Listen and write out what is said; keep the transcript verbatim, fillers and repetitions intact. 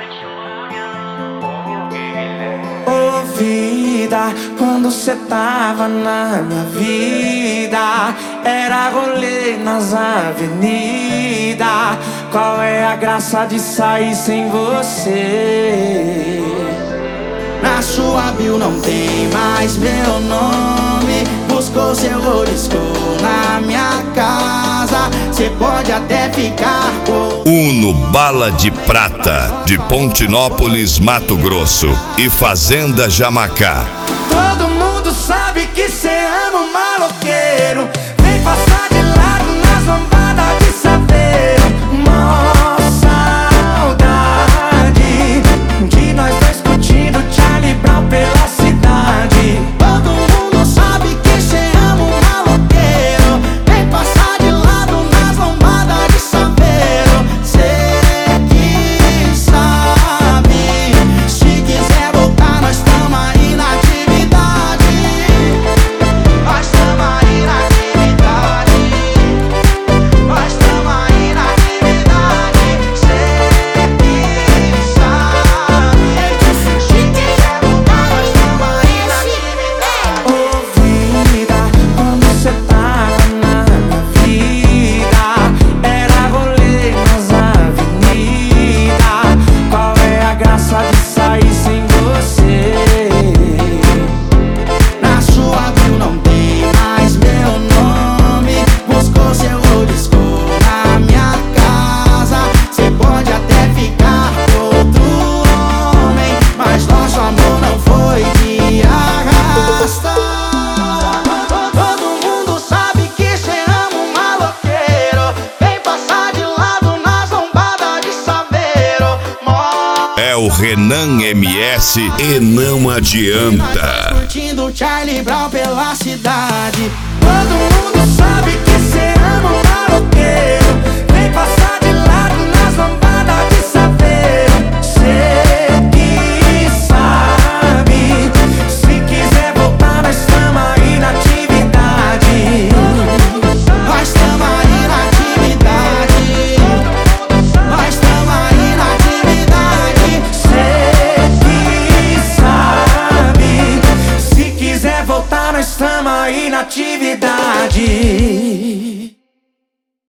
Ô vida, quando cê tava na minha vida, era rolê nas avenidas. Qual é a graça de sair sem você? Na sua bio não tem mais meu nome. Buscou seu riscou na minha casa. Cê pode até ficar com Uno Bala de Prata, de Pontinópolis, Mato Grosso, e Fazenda Jamacá. Todo mundo sabe que cê ama um maloqueiro. Vem passar de lado nas lombadas de saveiro. Mó saudade de nós dois curtindo Charlie Brown pela cidade. Todo mundo sabe que cê ama um maloqueiro. Vem passar de lado nas lombadas de saveiro. Cê que sabe, se quiser voltar nós tamo aí na atividade. Nós tamo aí na atividade. Nós tamo aí na atividade. Cê que sabe, se quiser voltar nós tamo aí na atividade. Ô vida, quando cê tava na minha vida, era rolê nas avenidas. Qual é a graça de sair sem você? Na sua bio não tem mais meu nome. Buscou seu riscou na minha casa. Cê pode até ficar com outro homem, mas nosso amor não foi de arrasta. Todo mundo sabe que cê ama um maloqueiro. Vem passar de lado nas lombadas de saveiro. Mó É o Renan M S e não adianta. curtindo Charlie Brown pela cidade. Todo mundo sabe que cê ama um maloqueiro. Vem passar de lado nas lombadas de saveiro. Cê que sabe, se quiser voltar nós tamo aí na atividade. Nós tamo aí na atividade. Nós tamo aí na atividade. Cê que sabe, se quiser voltar nós tamo aí na atividade.